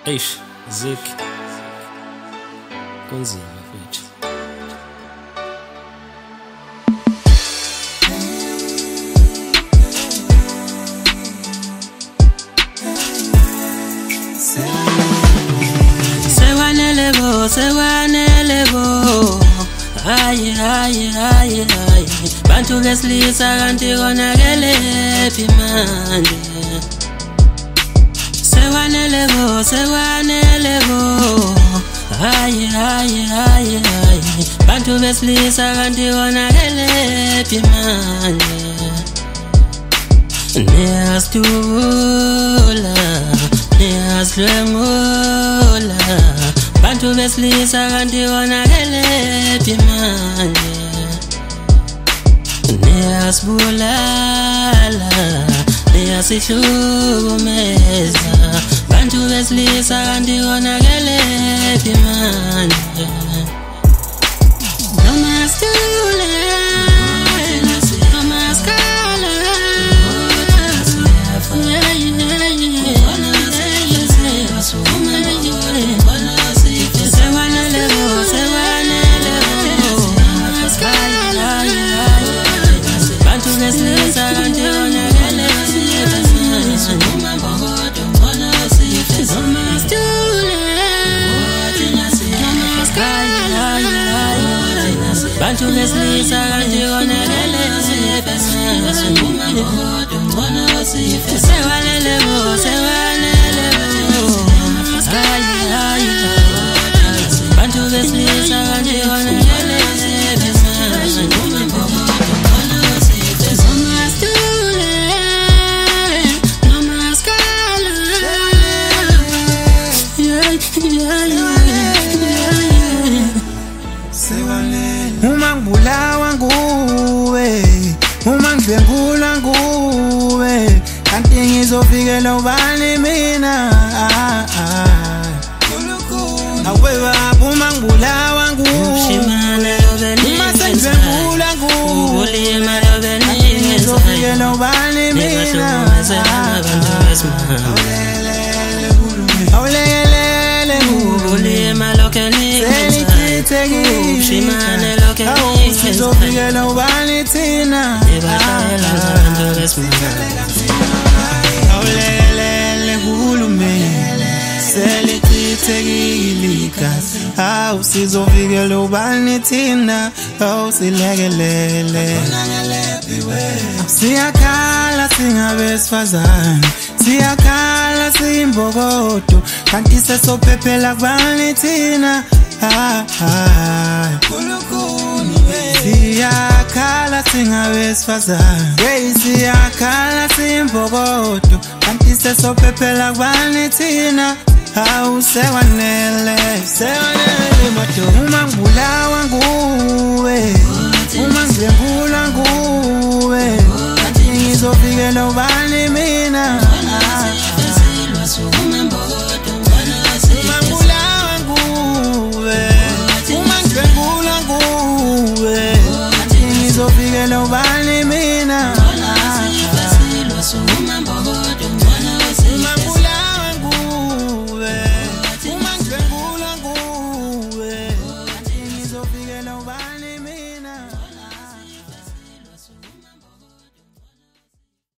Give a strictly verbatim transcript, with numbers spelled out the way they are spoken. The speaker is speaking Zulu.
Eish, Zik. Kunzima mfethu. Sewanele bo, sewanele bo. Aye, aye, aye, aye. Bantu besilisa kanti konakele phi manje. Sewanele bo, sewanele bo. Aye, aye, aye, aye. Bantu besilisa kanti konakele phi manje. Niyasitula, niyasihlwengula. Bantu besilisa kanti konakele phi manje. Niyasibulala, niyasihlukumeza. Bantu besilisa kanti konakele phi manje. Noma sithule, noma sikhala. Bantu besilisa kanti konakele sewanele bo, sewanele bo. Aye, aye, aye. Bantu besilisa kanti konakele noma sikhala. Yeah, yeah, yeah. Uma ngibulawa nguwe, uma ngidlwengula nguwe, kanti ngizofikela ubani mina? Awe baba, uma ngibulawa nguwe, uma sengidlwengula nguwe, ngizofikela ubani mina? Awulelele Ubulima lokhe Ushimane lokhe uzofikela ubani thina? Awulelele hulumeni selichithekile igazi. Awu sizofikela ubani thina? Awu silekelele. Siyakhala singabesifazane, siyakhala siyimbokodo, kanti sesophephela kubani thina? Ah, ah. Siyakhala singabesifazane, hey, siyakhala siyimbokodo, kanti sesophephela kubani thina? Awu sewanele, sewanele madoda. Uma ngibulawa nguwe, uma ngidlwengula nguwe, kanti ngizofikela ubani?